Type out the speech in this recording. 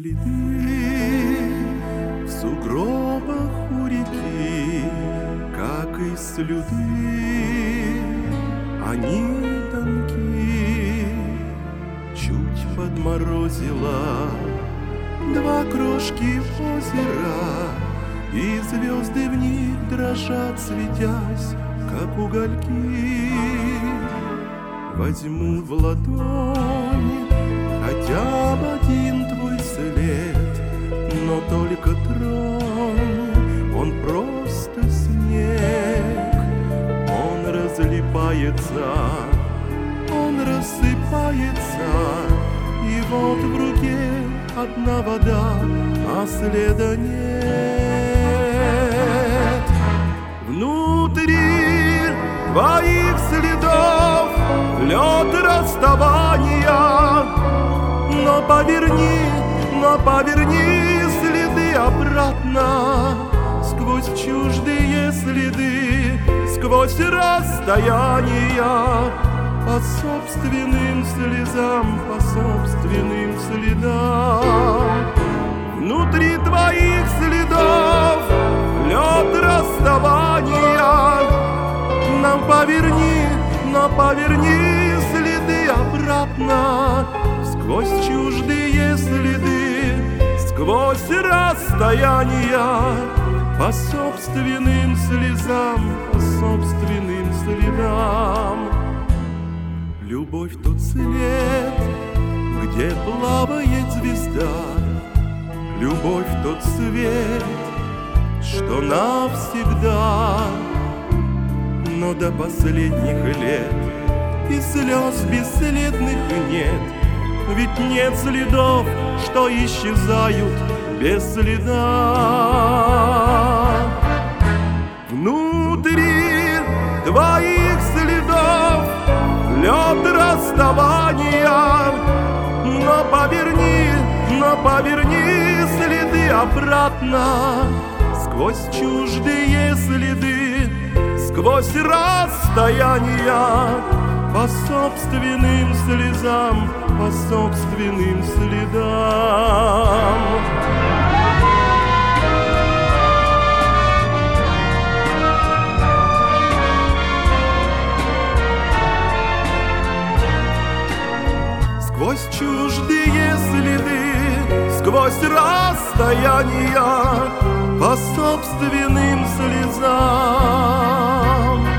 Следы в сугробах у реки, как и слюды, они тонки. Чуть подморозило два крошки озера, и звезды в них дрожат, светясь, как угольки. Возьму в ладонь хотя бы один твой след, но только тронь, он просто снег. Он разлипается, он рассыпается, и вот в руке одна вода, а следа нет. Внутри твоих следов лед расставания, но поверни следы обратно, сквозь чуждые следы, сквозь расстояния, по собственным слезам, по собственным следам. Внутри твоих следов лед расставания, но поверни следы обратно, сквозь чуждые следы, сквозь расстояния, по собственным слезам, по собственным следам. Любовь — тот след, где плавает звезда. Любовь — тот свет, что навсегда. Но до последних лет и слез бесследных нет, ведь нет следов, что исчезают без следа. Внутри твоих следов лед расставания, но поверни следы обратно, сквозь чуждые следы, сквозь расстояния, по собственным слезам, по собственным следам. Сквозь чуждые следы, сквозь расстояния, по собственным слезам.